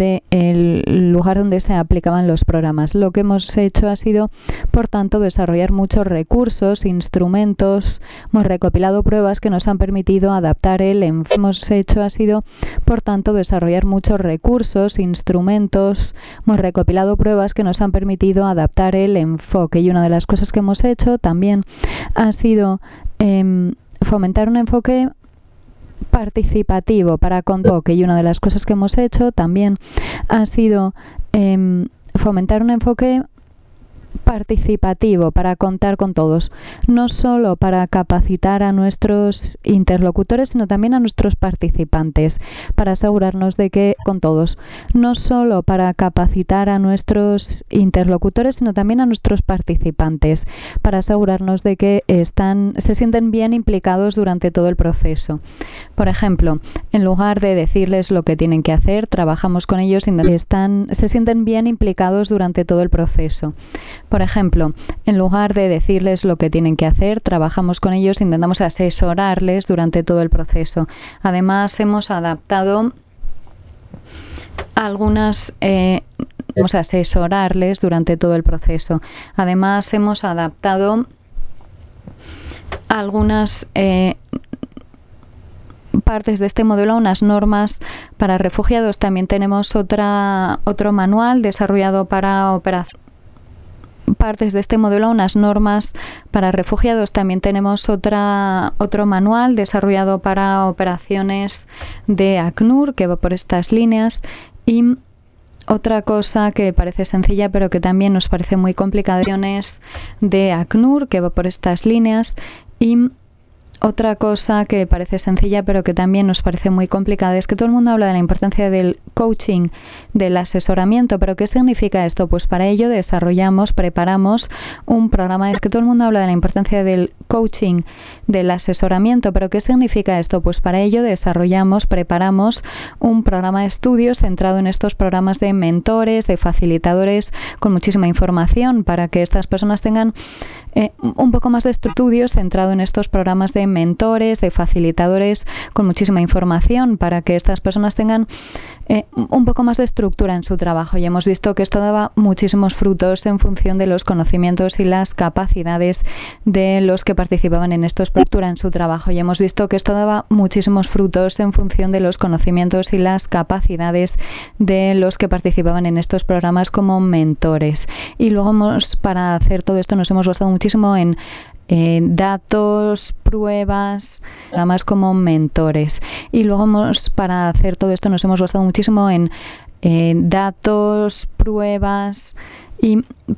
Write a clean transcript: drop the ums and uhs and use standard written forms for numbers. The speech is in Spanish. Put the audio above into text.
el lugar donde se aplicaban los programas. Lo que hemos hecho ha sido, por tanto, desarrollar muchos recursos, instrumentos, hemos recopilado pruebas que nos han permitido adaptar el enfoque. Hemos hecho ha sido, por tanto, desarrollar muchos recursos, instrumentos, hemos recopilado pruebas que nos han permitido adaptar el enfoque. Y una de las cosas que hemos hecho también ha sido fomentar un enfoque participativo para enfoque. Y una de las cosas que hemos hecho también ha sido fomentar un enfoque participativo para contar con todos, no solo para capacitar a nuestros interlocutores, sino también a nuestros participantes, para asegurarnos de que con todos, no solo para capacitar a nuestros interlocutores, sino también a nuestros participantes, para asegurarnos de que se sienten bien implicados durante todo el proceso. Por ejemplo, en lugar de decirles lo que tienen que hacer, trabajamos con ellos y se sienten bien implicados durante todo el proceso. Por ejemplo, en lugar de decirles lo que tienen que hacer, trabajamos con ellos e intentamos asesorarles durante todo el proceso. Además, hemos adaptado algunas asesorarles durante todo el proceso. Además, hemos adaptado algunas partes de este modelo a unas normas para refugiados. También tenemos otro manual desarrollado para partes de este modelo a unas normas para refugiados. También tenemos otro manual desarrollado para operaciones de ACNUR que va por estas líneas. Y otra cosa que parece sencilla pero que también nos parece muy complicada de ACNUR que va por estas líneas. Y otra cosa que parece sencilla pero que también nos parece muy complicada es que todo el mundo habla de la importancia del coaching, del asesoramiento, pero ¿qué significa esto? Pues para ello preparamos un programa. Es que todo el mundo habla de la importancia del coaching, del asesoramiento, pero ¿qué significa esto? Pues para ello preparamos un programa de estudios centrado en estos programas de mentores, de facilitadores, con muchísima información para que estas personas tengan un poco más de estudios centrado en estos programas de mentores, de facilitadores, con muchísima información para que estas personas tengan un poco más de estructura en su trabajo. Y hemos visto que esto daba muchísimos frutos en función de los conocimientos y las capacidades de los que participaban en esto, estructura en su trabajo. Y hemos visto que esto daba muchísimos frutos en función de los conocimientos y las capacidades de los que participaban en estos programas como mentores. Y luego para hacer todo esto nos hemos basado muchísimo en datos, pruebas, programas como mentores. Y luego para hacer todo esto nos hemos basado muchísimo en datos, pruebas y